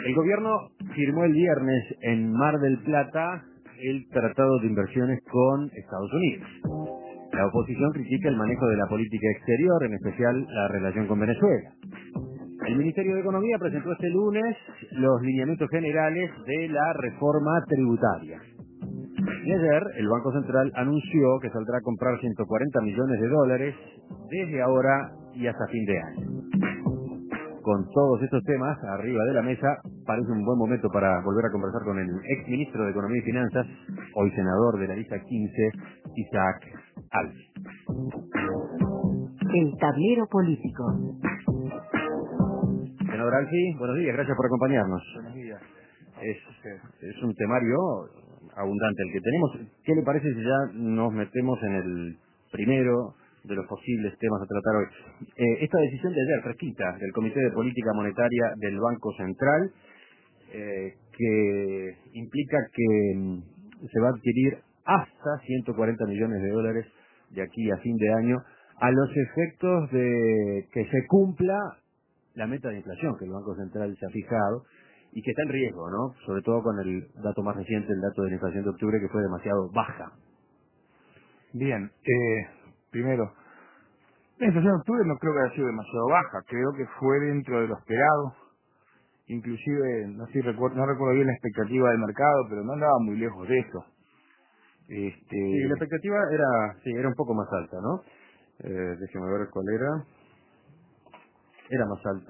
El gobierno firmó el viernes en Mar del Plata el tratado de inversiones con Estados Unidos. La oposición critica el manejo de la política exterior, en especial la relación con Venezuela. El Ministerio de Economía presentó este lunes los lineamientos generales de la reforma tributaria. Y ayer el Banco Central anunció que saldrá a comprar 140 millones de dólares desde ahora y hasta fin de año. Con todos estos temas arriba de la mesa, parece un buen momento para volver a conversar con el ex ministro de Economía y Finanzas, hoy senador de la lista 15, Isaac Alves. El tablero político. Senador Alfi, buenos días, gracias por acompañarnos. Buenos días. Es un temario abundante el que tenemos. ¿Qué le parece si ya nos metemos en el primero de los posibles temas a tratar hoy? Esta decisión de ayer, fresquita, del Comité de Política Monetaria del Banco Central, que implica que se va a adquirir hasta 140 millones de dólares de aquí a fin de año, a los efectos de que se cumpla la meta de inflación que el Banco Central se ha fijado y que está en riesgo, ¿no? Sobre todo con el dato más reciente, el dato de la inflación de octubre, que fue demasiado baja. Bien, primero, la inflación de octubre no creo que haya sido demasiado baja, creo que fue dentro de lo esperado, inclusive, no recuerdo bien la expectativa del mercado, pero no andaba muy lejos de eso. Sí, la expectativa era un poco más alta, ¿no? Déjeme ver cuál era. Era más alta.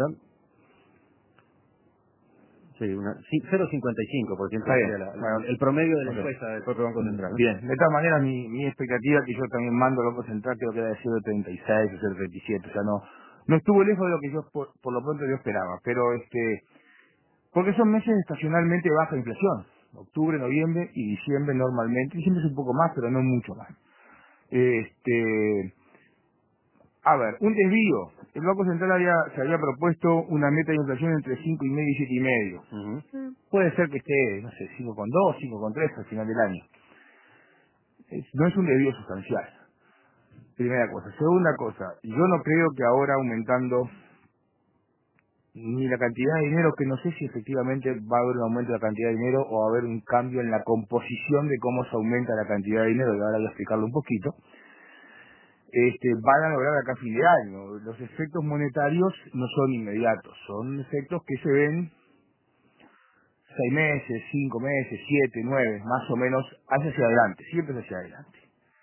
Sí, 0,55% sería el promedio de la encuesta del propio Banco Central, ¿no? Bien, de todas maneras mi expectativa, que yo también mando al Banco Central, creo que era de 0,36 o 0,37, o sea, no estuvo lejos de lo que yo por lo pronto yo esperaba, pero porque son meses estacionalmente de baja inflación, octubre, noviembre y diciembre normalmente, diciembre es un poco más, pero no mucho más. A ver, un desvío. El Banco Central se había propuesto una meta de inflación entre 5,5 y 7,5. Puede ser que esté, no sé, 5,2, 5,3 al final del año. No es un desvío sustancial. Primera cosa. Segunda cosa, yo no creo que ahora aumentando ni la cantidad de dinero, que no sé si efectivamente va a haber un aumento de la cantidad de dinero o va a haber un cambio en la composición de cómo se aumenta la cantidad de dinero, y ahora voy a explicarlo un poquito. Van a lograr acá a fin de año. Los efectos monetarios no son inmediatos, son efectos que se ven 6 meses, 5 meses, 7, 9, más o menos hacia adelante, siempre hacia adelante.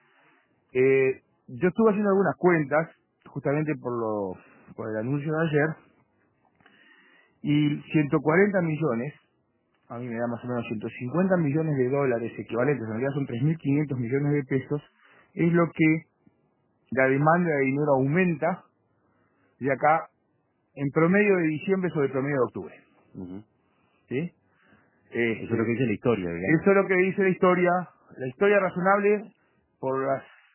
Yo estuve haciendo algunas cuentas, justamente por el anuncio de ayer, y 140 millones, a mí me da más o menos 150 millones de dólares equivalentes, en realidad son 3.500 millones de pesos, es lo que la demanda de dinero aumenta de acá en promedio de diciembre sobre promedio de octubre. ¿Sí? Eso es lo que dice la historia, digamos. Eso es lo que dice la historia razonable por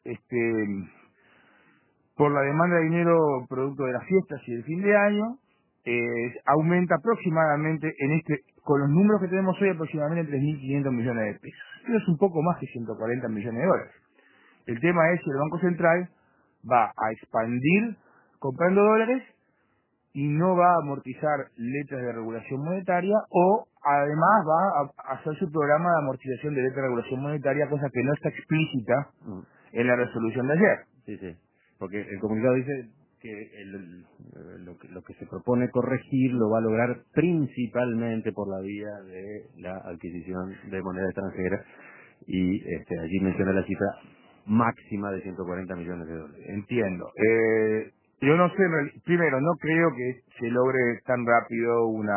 por la demanda de dinero producto de las fiestas y del fin de año, aumenta aproximadamente con los números que tenemos hoy, aproximadamente 3.500 millones de pesos. Eso es un poco más que 140 millones de dólares. El tema es que el Banco Central va a expandir comprando dólares y no va a amortizar letras de regulación monetaria, o además va a hacer su programa de amortización de letras de regulación monetaria, cosa que no está explícita en la resolución de ayer. Sí, porque el comunicado dice que lo que se propone corregir lo va a lograr principalmente por la vía de la adquisición de moneda extranjera, y allí menciona la cifra máxima de 140 millones de dólares. Entiendo. Yo no sé, primero, no creo que se logre tan rápido un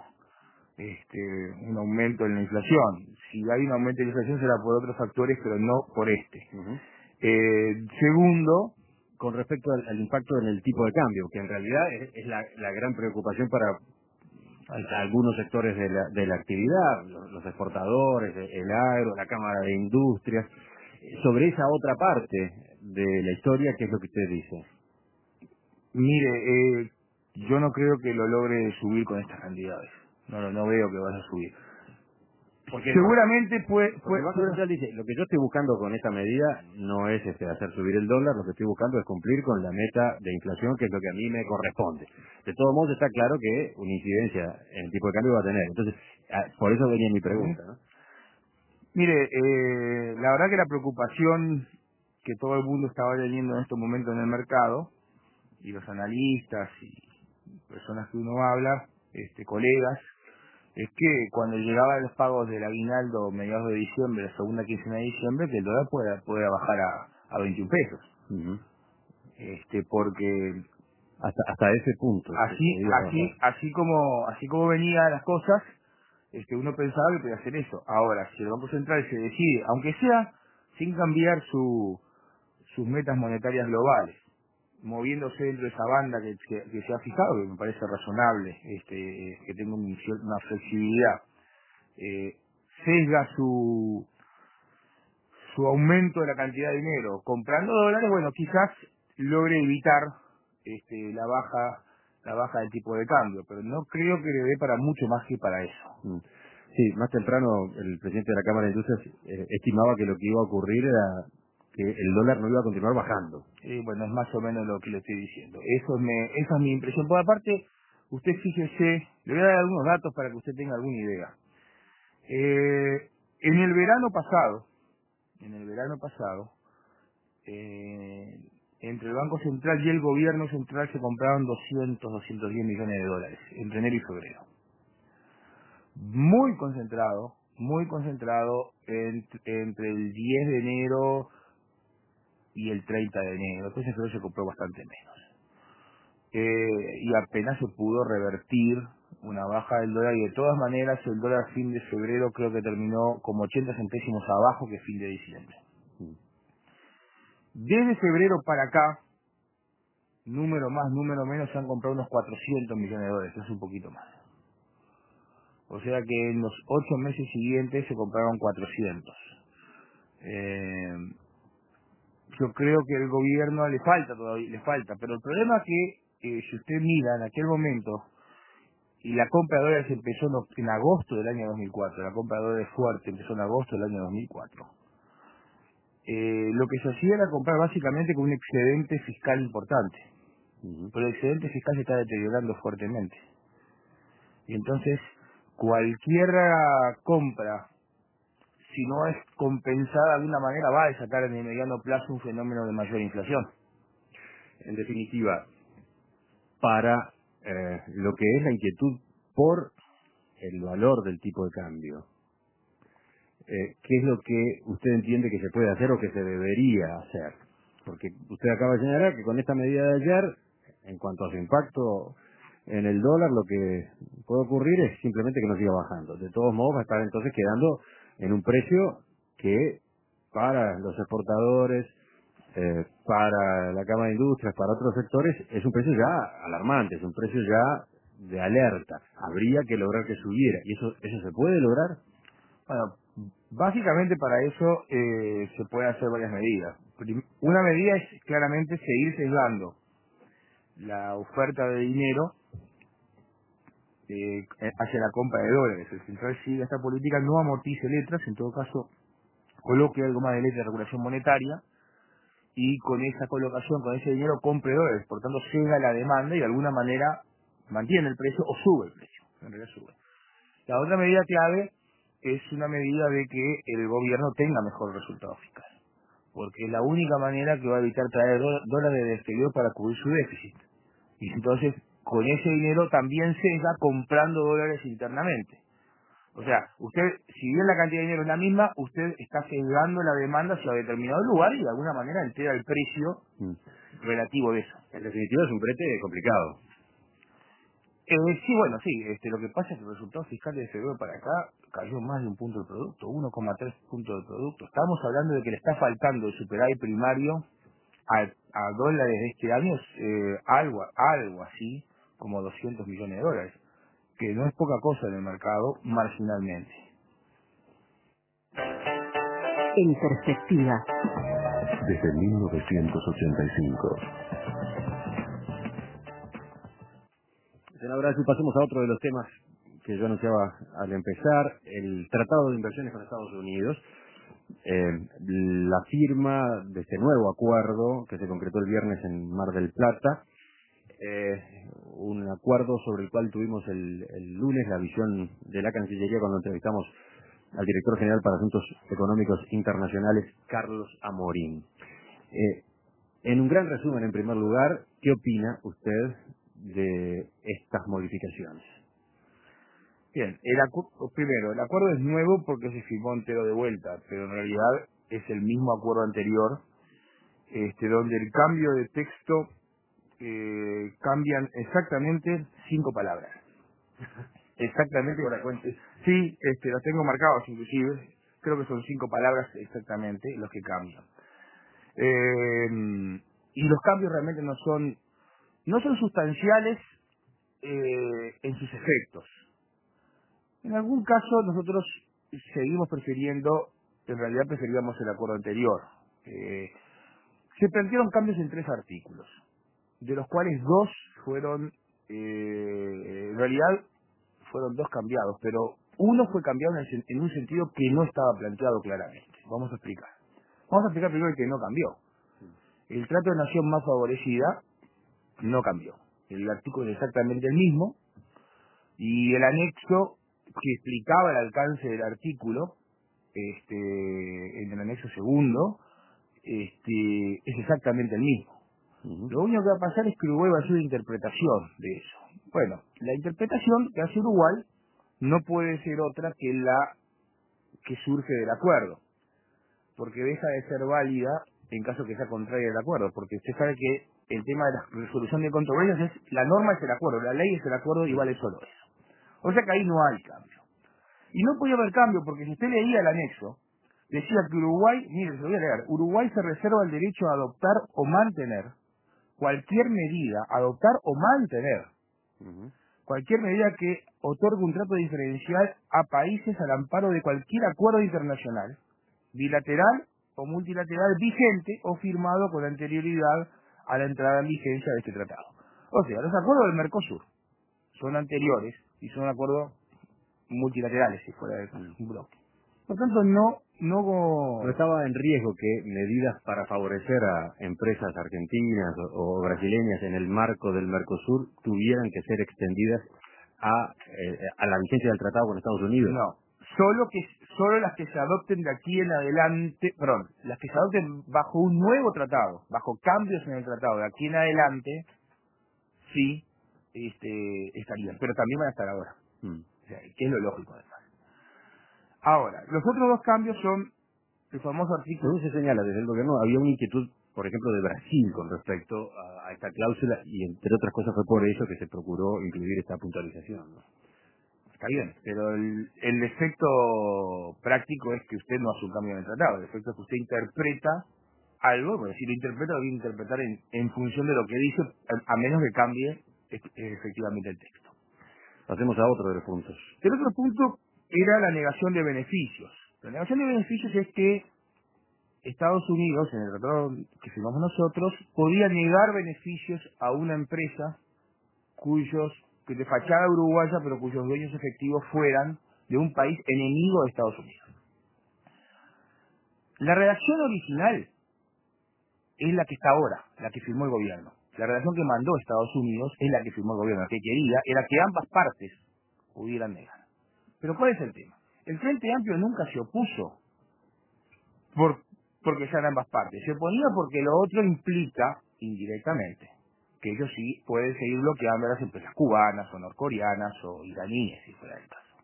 aumento en la inflación. Si hay un aumento en la inflación será por otros factores, pero no por este. Segundo, con respecto al impacto en el tipo de cambio, que en realidad es la gran preocupación para algunos sectores de la actividad, los exportadores, el agro, la Cámara de Industrias. Sobre esa otra parte de la historia, ¿qué es lo que usted dice? Mire, yo no creo que lo logre subir con estas cantidades. No veo que vaya a subir. Porque seguramente el Banco Central dice, lo que yo estoy buscando con esta medida no es hacer subir el dólar, lo que estoy buscando es cumplir con la meta de inflación, que es lo que a mí me corresponde. De todos modos está claro que una incidencia en el tipo de cambio va a tener. Entonces, por eso venía mi pregunta, ¿no? Mire, la verdad que la preocupación que todo el mundo estaba teniendo en estos momentos en el mercado, y los analistas y personas que uno habla, colegas, es que cuando llegaban los pagos del aguinaldo mediados de diciembre, la segunda quincena de diciembre, que el dólar pueda bajar a 21 pesos. Uh-huh. Porque hasta ese punto. así como venían las cosas, uno pensaba que podía hacer eso. Ahora, si el Banco Central se decide, aunque sea sin cambiar sus metas monetarias globales, moviéndose dentro de esa banda que se ha fijado, que me parece razonable, que tenga una flexibilidad, sesga su aumento de la cantidad de dinero comprando dólares, bueno, quizás logre evitar la baja del tipo de cambio, pero no creo que le dé para mucho más que para eso. Sí, más temprano el presidente de la Cámara de Industrias estimaba que lo que iba a ocurrir era que el dólar no iba a continuar bajando. Bueno, es más o menos lo que le estoy diciendo. Esa es mi impresión. Por aparte, usted fíjese, le voy a dar algunos datos para que usted tenga alguna idea. En el verano pasado, entre el Banco Central y el Gobierno Central se compraron 210 millones de dólares entre enero y febrero. Muy concentrado entre el 10 de enero y el 30 de enero. Después en febrero se compró bastante menos. Y apenas se pudo revertir una baja del dólar, y de todas maneras el dólar fin de febrero creo que terminó como 80 centésimos abajo que fin de diciembre. Desde febrero para acá, número más, número menos, se han comprado unos 400 millones de dólares, es un poquito más. O sea que en los 8 meses siguientes se compraron 400. Yo creo que el gobierno le falta, pero el problema es que si usted mira en aquel momento, y la compra de dólares empezó en agosto del año 2004, la compra de dólares fuerte empezó en agosto del año 2004. Lo que se hacía era comprar básicamente con un excedente fiscal importante, pero el excedente fiscal se está deteriorando fuertemente. Y entonces, cualquier compra, si no es compensada de alguna manera, va a desatar en el mediano plazo un fenómeno de mayor inflación. En definitiva, para lo que es la inquietud por el valor del tipo de cambio, ¿qué es lo que usted entiende que se puede hacer o que se debería hacer? Porque usted acaba de señalar que con esta medida de ayer, en cuanto a su impacto en el dólar, lo que puede ocurrir es simplemente que no siga bajando. De todos modos, va a estar entonces quedando en un precio que para los exportadores, para la Cámara de Industrias, para otros sectores, es un precio ya alarmante, es un precio ya de alerta. Habría que lograr que subiera. ¿Y eso se puede lograr? Bueno, básicamente para eso se pueden hacer varias medidas. Una medida es claramente seguir sesgando la oferta de dinero hacia la compra de dólares. El central sigue esta política, no amortice letras, en todo caso coloque algo más de letra de regulación monetaria, y con esa colocación, con ese dinero, compre dólares. Por tanto, sesga la demanda y de alguna manera mantiene el precio o sube el precio. En realidad sube. La otra medida clave es una medida de que el gobierno tenga mejor resultado fiscal, porque es la única manera que va a evitar traer dólares del exterior para cubrir su déficit. Y entonces, con ese dinero también sesga comprando dólares internamente. O sea, usted, si bien la cantidad de dinero es la misma, usted está sesgando la demanda hacia determinado lugar y de alguna manera altera el precio relativo de eso. En definitiva es un brete complicado. Sí, bueno, sí. Lo que pasa es que el resultado fiscal de febrero para acá cayó más de un punto del producto, 1,3 puntos del producto. Estamos hablando de que le está faltando el superávit primario a dólares de este año, algo así como 200 millones de dólares, que no es poca cosa en el mercado marginalmente. En perspectiva. Desde 1985. Senadora, si pasemos a otro de los temas que yo anunciaba al empezar, el Tratado de Inversiones con Estados Unidos, la firma de este nuevo acuerdo que se concretó el viernes en Mar del Plata, un acuerdo sobre el cual tuvimos el lunes la visión de la Cancillería cuando entrevistamos al director general para Asuntos Económicos Internacionales, Carlos Amorín. En un gran resumen, en primer lugar, ¿qué opina usted de estas modificaciones? Bien, primero, el acuerdo es nuevo porque se firmó entero de vuelta, pero en realidad es el mismo acuerdo anterior, donde el cambio de texto cambian exactamente 5 palabras. Exactamente. Sí, los tengo marcados inclusive, creo que son 5 palabras exactamente los que cambian. Y los cambios realmente no son sustanciales en sus efectos. En algún caso nosotros seguimos en realidad preferíamos el acuerdo anterior. Se plantearon cambios en 3 artículos, de los cuales 2 fueron, en realidad fueron 2 cambiados, pero uno fue cambiado en un sentido que no estaba planteado claramente. Vamos a explicar. Vamos a explicar primero el que no cambió. El trato de nación más favorecida no cambió. El artículo es exactamente el mismo, y el anexo que explicaba el alcance del artículo, en el anexo segundo, es exactamente el mismo. Lo único que va a pasar es que Uruguay va a hacer una interpretación de eso. Bueno, la interpretación que hace Uruguay no puede ser otra que la que surge del acuerdo, porque deja de ser válida en caso que sea contraria al acuerdo, porque usted sabe que el tema de la resolución de controversias es, la norma es el acuerdo, la ley es el acuerdo y vale solo eso. O sea que ahí no hay cambio. Y no podía haber cambio porque si usted leía el anexo, decía que Uruguay, mire, se lo voy a leer, Uruguay se reserva el derecho a adoptar o mantener cualquier medida, cualquier medida que otorgue un trato diferencial a países al amparo de cualquier acuerdo internacional, bilateral o multilateral vigente o firmado con anterioridad a la entrada en vigencia de este tratado. O sea, los acuerdos del Mercosur son anteriores y son acuerdos multilaterales, si fuera de un bloque. Por tanto, ¿No estaba en riesgo que medidas para favorecer a empresas argentinas o brasileñas en el marco del Mercosur tuvieran que ser extendidas a la vigencia del tratado con Estados Unidos? No, solo las que se adopten de aquí en adelante, las que se adopten bajo un nuevo tratado, bajo cambios en el tratado de aquí en adelante, sí, estarían, pero también van a estar ahora. O sea, que es lo lógico además. Ahora, los otros 2 cambios son el famoso artículo. Según se señala desde el gobierno, había una inquietud, por ejemplo, de Brasil con respecto a esta cláusula, y entre otras cosas fue por eso que se procuró incluir esta puntualización, ¿no? Está bien, pero el efecto práctico es que usted no hace un cambio en el tratado. El efecto es que usted interpreta algo, bueno, si lo interpreta, lo tiene que interpretar en función de lo que dice, a menos que cambie efectivamente el texto. Pasemos a otro de los puntos. El otro punto era la negación de beneficios. La negación de beneficios es que Estados Unidos, en el tratado que firmamos nosotros, podía negar beneficios a una empresa que de fachada uruguaya, pero cuyos dueños efectivos fueran de un país enemigo de Estados Unidos. La redacción original es la que está ahora, la que firmó el gobierno. La redacción que mandó Estados Unidos es la que firmó el gobierno. La que quería era que ambas partes pudieran negar. Pero ¿cuál es el tema? El Frente Amplio nunca se opuso porque sean ambas partes. Se oponía porque lo otro implica, indirectamente, que ellos sí pueden seguir bloqueando a las empresas cubanas o norcoreanas o iraníes, si fuera el caso.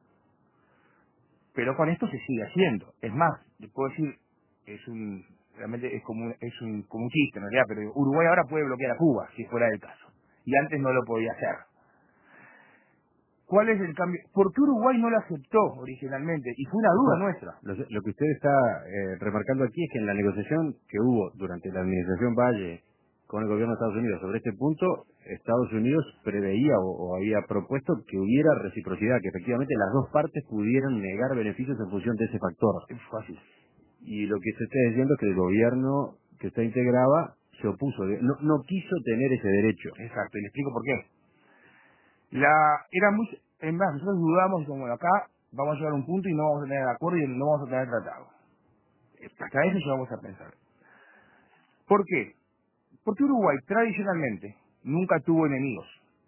Pero con esto se sigue haciendo. Es más, le puedo decir, realmente es como un chiste en realidad, pero Uruguay ahora puede bloquear a Cuba, si fuera el caso. Y antes no lo podía hacer. ¿Cuál es el cambio? ¿Por qué Uruguay no lo aceptó originalmente? Y fue una duda nuestra. Lo que usted está remarcando aquí es que en la negociación que hubo durante la administración Valle con el gobierno de Estados Unidos sobre este punto, Estados Unidos preveía o había propuesto que hubiera reciprocidad, que efectivamente las dos partes pudieran negar beneficios en función de ese factor. Es fácil. Y lo que se está diciendo es que el gobierno que usted integraba se opuso, no quiso tener ese derecho. Exacto, y le explico por qué. En más, nosotros dudamos, como bueno, acá vamos a llegar a un punto y no vamos a tener acuerdo y no vamos a tener tratado. Hasta eso llegamos a pensar. ¿Por qué? Porque Uruguay tradicionalmente nunca tuvo enemigos.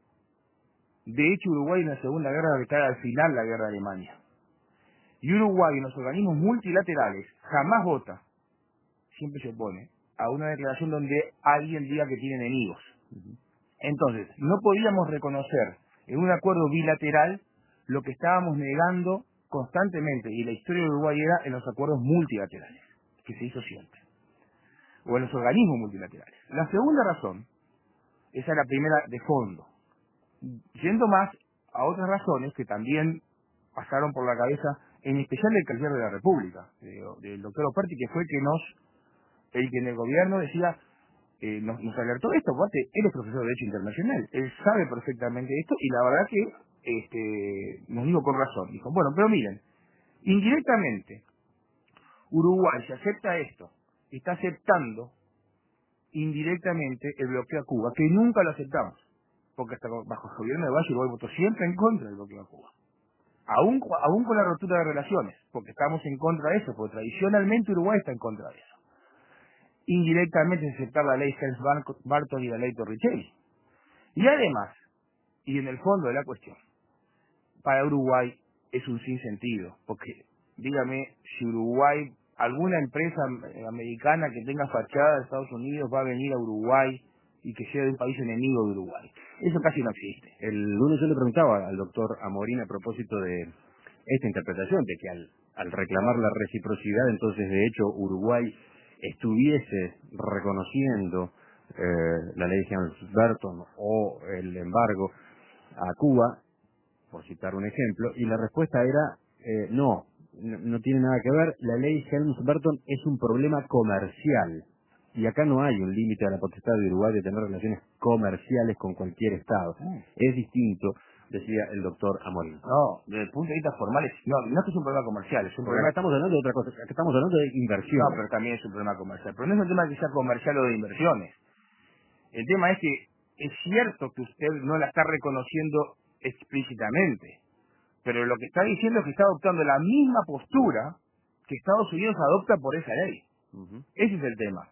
De hecho, Uruguay en la Segunda Guerra declara al final la guerra de Alemania. Y Uruguay en los organismos multilaterales jamás vota, siempre se opone, a una declaración donde alguien diga que tiene enemigos. Entonces, no podíamos reconocer en un acuerdo bilateral lo que estábamos negando constantemente, y la historia de Uruguay era en los acuerdos multilaterales, que se hizo siempre, o en los organismos multilaterales. La segunda razón, esa es la primera de fondo, yendo más a otras razones que también pasaron por la cabeza, en especial del canciller de la República, del doctor Operti, que fue el que en el gobierno decía, nos alertó de esto, porque él es profesor de Derecho Internacional, él sabe perfectamente esto, y la verdad que nos dijo con razón, dijo, bueno, pero miren, indirectamente, Uruguay, si acepta esto, está aceptando indirectamente el bloqueo a Cuba, que nunca lo aceptamos, porque hasta bajo el gobierno de Valle Uruguay votó siempre en contra del bloqueo a Cuba. Aún con la ruptura de relaciones, porque estamos en contra de eso, porque tradicionalmente Uruguay está en contra de eso. Indirectamente aceptar la ley Helms-Burton y la ley Torricelli. Y además, y en el fondo de la cuestión, para Uruguay es un sinsentido, porque dígame, si Uruguay, alguna empresa americana que tenga fachada de Estados Unidos va a venir a Uruguay y que sea de un país enemigo de Uruguay. Eso casi no existe. El lunes yo le preguntaba al doctor Amorín a propósito de esta interpretación, de que al reclamar la reciprocidad, entonces de hecho Uruguay estuviese reconociendo la ley Helms-Burton o el embargo a Cuba, por citar un ejemplo, y la respuesta era no tiene nada que ver, la ley Helms-Burton es un problema comercial. Y acá no hay un límite a la potestad de Uruguay de tener relaciones comerciales con cualquier Estado. Es distinto, decía el doctor Amorín. No, desde el punto de vista formal, no es que es un problema comercial, es un Porque problema... acá estamos hablando de otra cosa, acá estamos hablando de inversión. No, pero también es un problema comercial. Pero no es un tema que sea comercial o de inversiones. El tema es que es cierto que usted no la está reconociendo explícitamente, pero lo que está diciendo es que está adoptando la misma postura que Estados Unidos adopta por esa ley. Ese es el tema.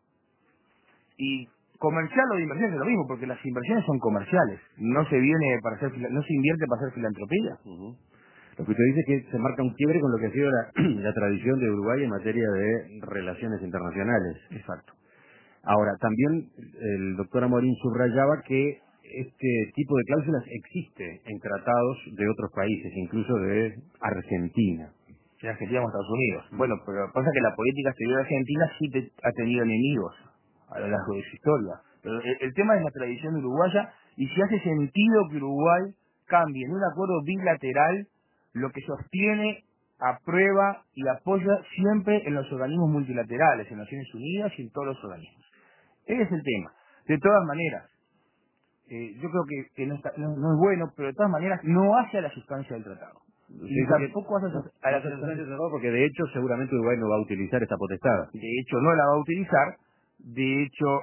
Y comercial o de inversiones es lo mismo, porque las inversiones son comerciales. No se invierte para hacer filantropía. Lo que usted dice es que se marca un quiebre con lo que ha sido la tradición de Uruguay en materia de relaciones internacionales. Exacto. Ahora, también el doctor Amorín subrayaba que este tipo de cláusulas existe en tratados de otros países, incluso de Argentina. De Argentina con Estados Unidos. Bueno, pero pasa que la política exterior de Argentina sí ha tenido enemigos a lo largo de su historia. Pero el tema es la tradición uruguaya, y si hace sentido que Uruguay cambie en un acuerdo bilateral lo que sostiene, aprueba y apoya siempre en los organismos multilaterales, en Naciones Unidas y en todos los organismos. Ese es el tema. De todas maneras, yo creo que no es bueno, pero de todas maneras no hace a la sustancia del tratado. Y tampoco hace a la sustancia del tratado, porque de hecho seguramente Uruguay no va a utilizar esta potestad. De hecho no la va a utilizar, de hecho,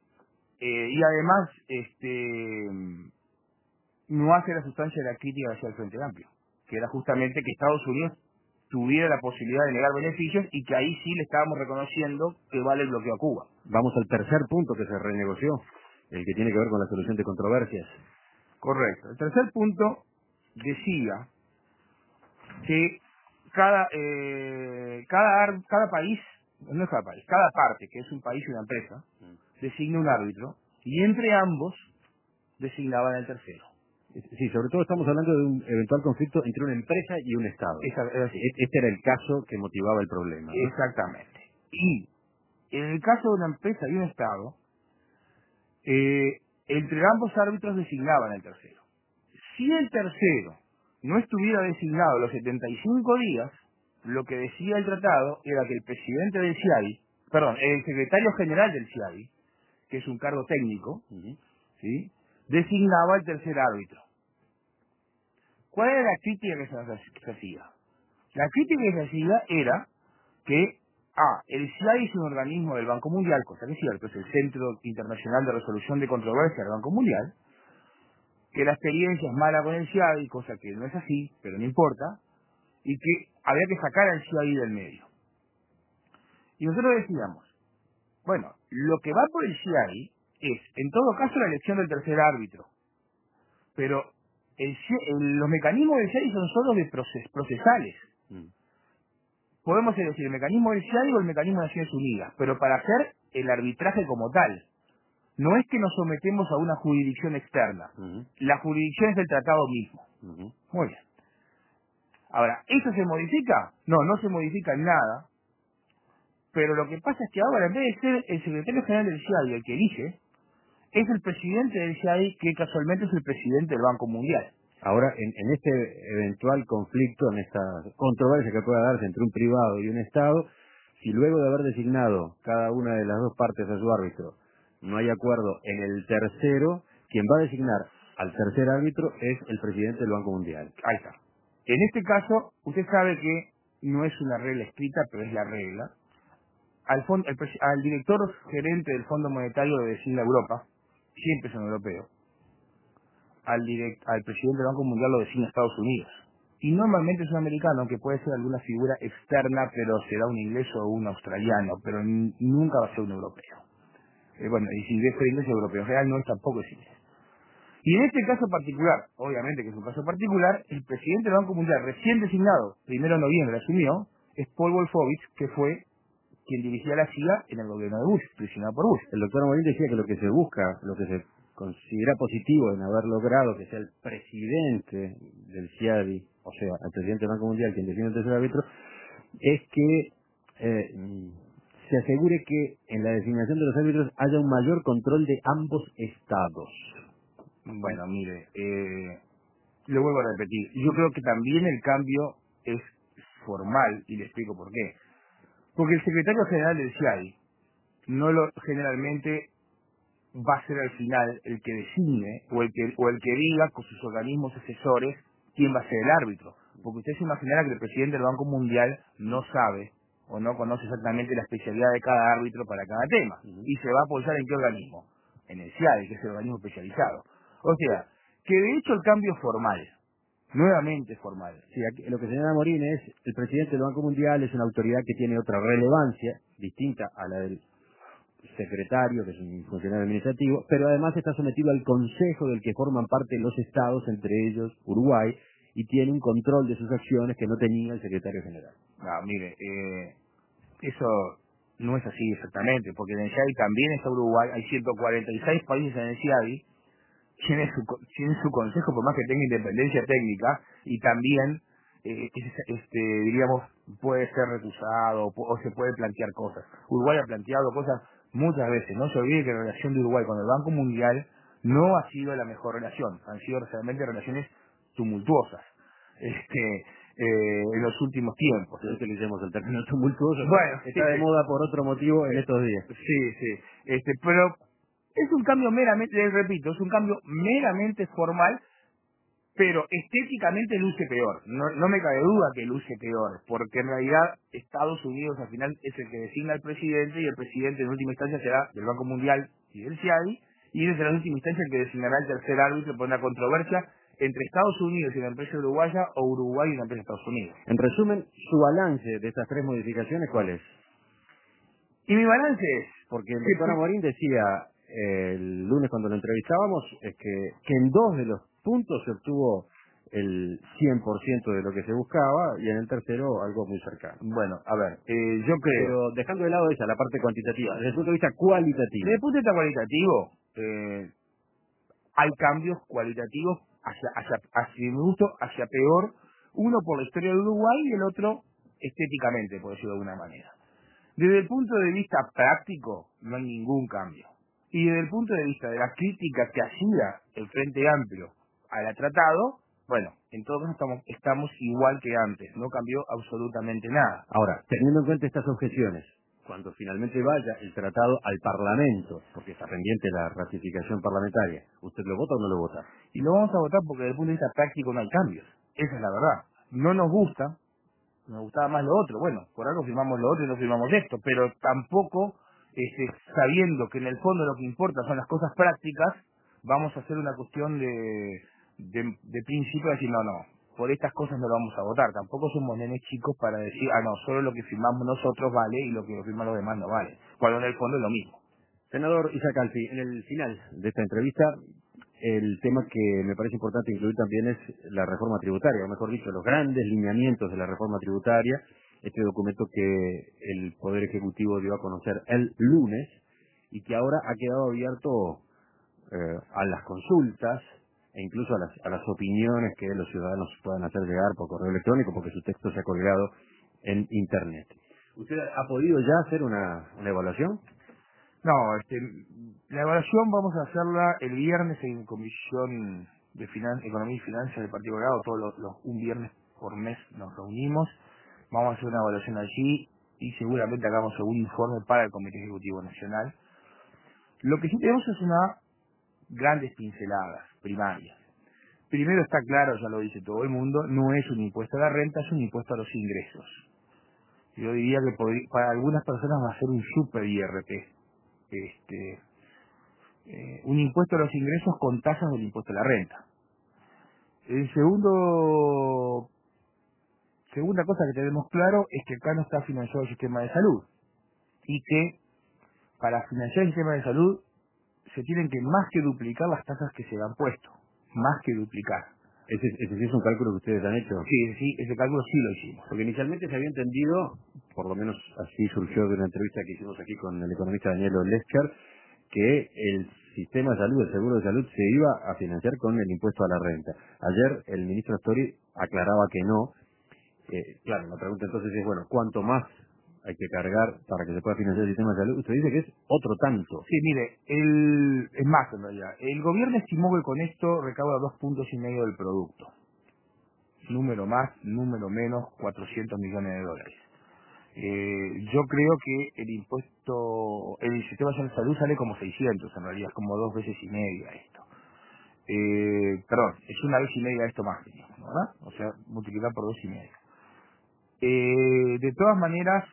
y además no hace la sustancia de la crítica hacia el Frente Amplio, que era justamente que Estados Unidos tuviera la posibilidad de negar beneficios, y que ahí sí le estábamos reconociendo que vale el bloqueo a Cuba. Vamos al tercer punto que se renegoció, el que tiene que ver con la solución de controversias. Correcto. El tercer punto decía que cada país, no es cada país, cada parte, que es un país y una empresa, designa un árbitro, y entre ambos designaban el tercero. Sí, sobre todo estamos hablando de un eventual conflicto entre una empresa y un Estado. Este era el caso que motivaba el problema, ¿no? Exactamente. Y en el caso de una empresa y un Estado, entre ambos árbitros designaban el tercero. Si el tercero no estuviera designado los 75 días, lo que decía el tratado era que el presidente del CIADI, el secretario general del CIADI, que es un cargo técnico, ¿sí?, designaba el tercer árbitro. ¿Cuál era la crítica que se hacía? La crítica que se hacía era que el CIADI es un organismo del Banco Mundial, cosa que es cierto, es el Centro Internacional de Resolución de Controversias del Banco Mundial, que la experiencia es mala con el CIADI, cosa que no es así, pero no importa, y que había que sacar al CIADI del medio. Y nosotros decíamos, bueno, lo que va por el CIADI es, en todo caso, la elección del tercer árbitro, pero los mecanismos del CIADI son solo de procesales. Podemos elegir el mecanismo del CIADI o el mecanismo de Naciones Unidas, pero para hacer el arbitraje como tal. No es que nos sometemos a una jurisdicción externa. La jurisdicción es del tratado mismo. Muy bien. Ahora, ¿eso se modifica? No, no se modifica en nada. Pero lo que pasa es que ahora, en vez de ser el secretario general del CIADI el que elige, es el presidente del CIADI, que casualmente es el presidente del Banco Mundial. Ahora, en este eventual conflicto, en esta controversia que pueda darse entre un privado y un Estado, si luego de haber designado cada una de las dos partes a su árbitro, no hay acuerdo en el tercero, quien va a designar al tercer árbitro es el presidente del Banco Mundial. Ahí está. En este caso, usted sabe que no es una regla escrita, pero es la regla. Al director gerente del Fondo Monetario lo designa Europa, siempre es un europeo. Al presidente del Banco Mundial lo designa Estados Unidos. Y normalmente es un americano, que puede ser alguna figura externa, pero será un inglés o un australiano, pero nunca va a ser un europeo. Bueno, y si es inglés es europeo, en general no es tampoco es inglés. Y en este caso particular, obviamente que es un caso particular, el presidente del Banco Mundial recién designado, 1 de noviembre asumió, es Paul Wolfowitz, que fue quien dirigía la CIA en el gobierno de Bush, presionado por Bush. El doctor Amorín decía que lo que se busca, lo que se considera positivo en haber logrado que sea el presidente del CIADI, o sea, el presidente del Banco Mundial quien define el tercer árbitro, es que se asegure que en la designación de los árbitros haya un mayor control de ambos estados. Bueno, mire, lo vuelvo a repetir. Yo creo que también el cambio es formal, y le explico por qué. Porque el secretario general del CIADI generalmente va a ser al final el que designe o el que diga con sus organismos asesores quién va a ser el árbitro. Porque usted se imaginará que el presidente del Banco Mundial no sabe o no conoce exactamente la especialidad de cada árbitro para cada tema. Y se va a apoyar en qué organismo. En el CIADI, que es el organismo especializado. O sea, que de hecho el cambio formal, nuevamente formal. Sí, aquí, lo que señala Morín es, el presidente del Banco Mundial es una autoridad que tiene otra relevancia, distinta a la del secretario, que es un funcionario administrativo, pero además está sometido al consejo del que forman parte los estados, entre ellos Uruguay, y tiene un control de sus acciones que no tenía el secretario general. No, mire, eso no es así exactamente, porque en el CIADI también está Uruguay, hay 146 países en el CIADI, tiene su consejo, por más que tenga independencia técnica, y también, diríamos, puede ser recusado o se puede plantear cosas. Uruguay ha planteado cosas muchas veces. No se olvide que la relación de Uruguay con el Banco Mundial no ha sido la mejor relación, han sido realmente relaciones tumultuosas en los últimos tiempos. No utilicemos el término tumultuoso. Bueno, está de moda por otro motivo en estos días. Sí. Pero es un cambio meramente, les repito, es un cambio meramente formal, pero estéticamente luce peor. No me cabe duda que luce peor, porque en realidad Estados Unidos al final es el que designa al presidente, y el presidente en última instancia será del Banco Mundial y del CIADI, y desde la última instancia el que designará el tercer árbitro por una controversia entre Estados Unidos y una empresa uruguaya, o Uruguay y una empresa de Estados Unidos. En resumen, su balance de estas 3 modificaciones, ¿cuál es? Y mi balance es... Porque el doctor Amorín decía el lunes cuando lo entrevistábamos es que en 2 de los puntos se obtuvo el 100% de lo que se buscaba, y en el tercero algo muy cercano. Bueno, a ver, yo creo... Pero dejando de lado esa, la parte cuantitativa, desde el punto de vista cualitativo. Desde el punto de vista cualitativo, hay cambios cualitativos hacia mi gusto, hacia peor, uno por la historia de Uruguay y el otro estéticamente, por decirlo de alguna manera. Desde el punto de vista práctico, no hay ningún cambio. Y desde el punto de vista de las críticas que hacía el Frente Amplio al tratado, bueno, en todo caso estamos igual que antes, no cambió absolutamente nada. Ahora, teniendo en cuenta estas objeciones, cuando finalmente vaya el tratado al Parlamento, porque está pendiente la ratificación parlamentaria, ¿usted lo vota o no lo vota? Y lo vamos a votar porque desde el punto de vista práctico no hay cambios. Esa es la verdad. No nos gusta, nos gustaba más lo otro. Bueno, por algo firmamos lo otro y no firmamos esto, pero tampoco, sabiendo que en el fondo lo que importa son las cosas prácticas, vamos a hacer una cuestión de principio, de decir, no, por estas cosas no lo vamos a votar. Tampoco somos nenes chicos para decir, no, solo lo que firmamos nosotros vale y lo que firman los demás no vale. Cuando en el fondo es lo mismo. Senador Isaac Alfi, en el final de esta entrevista, el tema que me parece importante incluir también es la reforma tributaria, o mejor dicho, los grandes lineamientos de la reforma tributaria, este documento que el Poder Ejecutivo dio a conocer el lunes y que ahora ha quedado abierto a las consultas e incluso a las opiniones que los ciudadanos puedan hacer llegar por correo electrónico, porque su texto se ha colgado en Internet. ¿Usted ha podido ya hacer una evaluación? No, la evaluación vamos a hacerla el viernes en Comisión de Economía y Finanzas del Partido Colorado. Un viernes por mes nos reunimos, vamos a hacer una evaluación allí y seguramente hagamos algún informe para el Comité Ejecutivo Nacional. Lo que sí tenemos es grandes pinceladas primarias. Primero está claro, ya lo dice todo el mundo, no es un impuesto a la renta, es un impuesto a los ingresos. Yo diría que para algunas personas va a ser un super IRP. Un impuesto a los ingresos con tasas del impuesto a la renta. Segunda cosa que tenemos claro es que acá no está financiado el sistema de salud y que para financiar el sistema de salud se tienen que más que duplicar las tasas que se han puesto, más que duplicar. Ese sí es un cálculo que ustedes han hecho. Sí, ese cálculo sí lo hicimos. Porque inicialmente se había entendido, por lo menos así surgió de una entrevista que hicimos aquí con el economista Daniel Olesker, que el sistema de salud, el seguro de salud, se iba a financiar con el impuesto a la renta. Ayer el ministro Astori aclaraba que no. Claro, la pregunta entonces es, bueno, ¿cuánto más hay que cargar para que se pueda financiar el sistema de salud? Usted dice que es otro tanto. Sí, mire, es más en realidad. El gobierno estimó que con esto recauda 2,5 puntos del producto. Número más, número menos, 400 millones de dólares. Yo creo que el sistema nacional de salud sale como 600, en realidad es como 2,5 veces esto. Perdón, es 1,5 veces esto más, ¿verdad? O sea, multiplicar por 2,5. De todas maneras,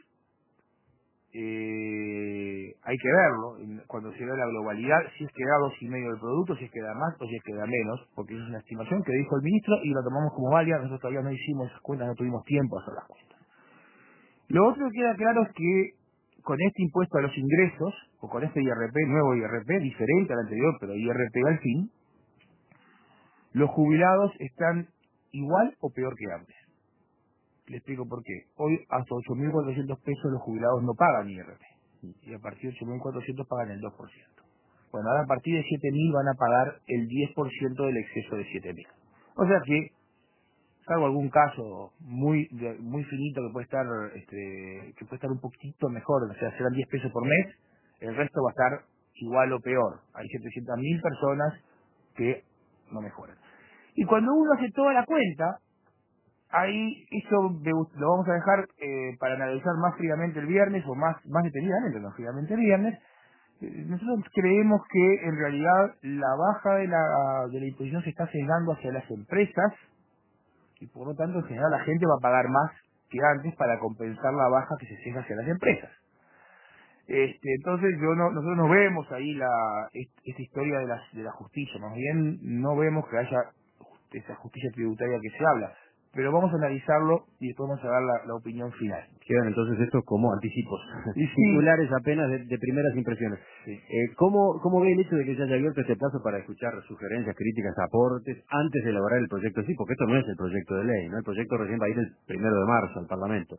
hay que verlo cuando se ve la globalidad, si es que da 2,5 del producto, si es que da más o si es que da menos, porque eso es una estimación que dijo el ministro y la tomamos como válida. Nosotros todavía no hicimos esas cuentas, no tuvimos tiempo a hacer las cuentas. Lo otro que queda claro es que con este impuesto a los ingresos, o con este IRP, nuevo IRP, diferente al anterior, pero IRP al fin, los jubilados están igual o peor que antes. Le explico por qué. Hoy hasta 8.400 pesos los jubilados no pagan IRP. Y a partir de 8.400 pagan el 2%. Bueno, ahora a partir de 7.000 van a pagar el 10% del exceso de 7.000. O sea que, salvo algún caso muy finito que puede estar un poquitito mejor, o sea, serán 10 pesos por mes, el resto va a estar igual o peor. Hay 700.000 personas que no mejoran. Y cuando uno hace toda la cuenta, ahí eso lo vamos a dejar para analizar más fríamente el viernes, o más detenidamente, no fríamente el viernes. Nosotros creemos que en realidad la baja de la imposición se está sesgando hacia las empresas y por lo tanto en general la gente va a pagar más que antes para compensar la baja que se sesga hacia las empresas. Entonces nosotros no vemos ahí esta historia de la justicia, más bien no vemos que haya esa justicia tributaria que se habla, pero vamos a analizarlo y después vamos a dar la opinión final. Quedan entonces estos como anticipos, Y sí, titulares apenas de primeras impresiones. sí. ¿Cómo ve el hecho de que se haya abierto este plazo para escuchar sugerencias, críticas, aportes, antes de elaborar el proyecto? Sí, porque esto no es el proyecto de ley, ¿no? El proyecto recién va a ir el 1 de marzo al Parlamento.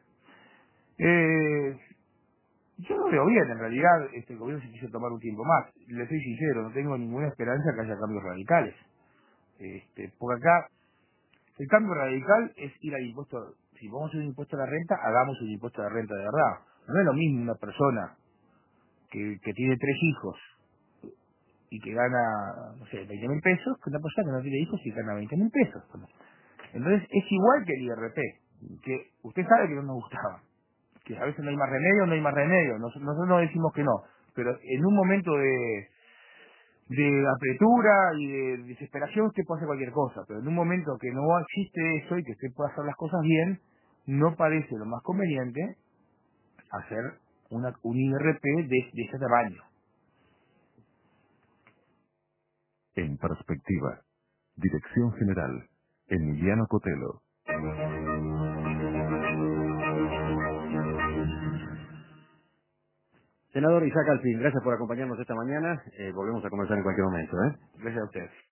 Yo lo veo bien, en realidad el gobierno se quiso tomar un tiempo más. Le soy sincero, no tengo ninguna esperanza que haya cambios radicales. Porque acá el cambio radical es ir al impuesto. Si vamos a hacer un impuesto a la renta, hagamos un impuesto a la renta de verdad. No es lo mismo una persona que tiene 3 hijos y que gana, no sé, 20.000 pesos, que una persona que no tiene hijos y gana 20.000 pesos. Entonces es igual que el IRP, que usted sabe que no nos gustaba, que a veces no hay más remedio, nosotros no decimos que no, pero en un momento de apretura y de desesperación usted puede hacer cualquier cosa, pero en un momento que no existe eso y que usted pueda hacer las cosas bien, no parece lo más conveniente hacer un IRP de ese tamaño. En perspectiva. Dirección General. Emiliano Cotelo. Senador Isaac Alfin, gracias por acompañarnos esta mañana. Volvemos a conversar en cualquier momento. Gracias a ustedes.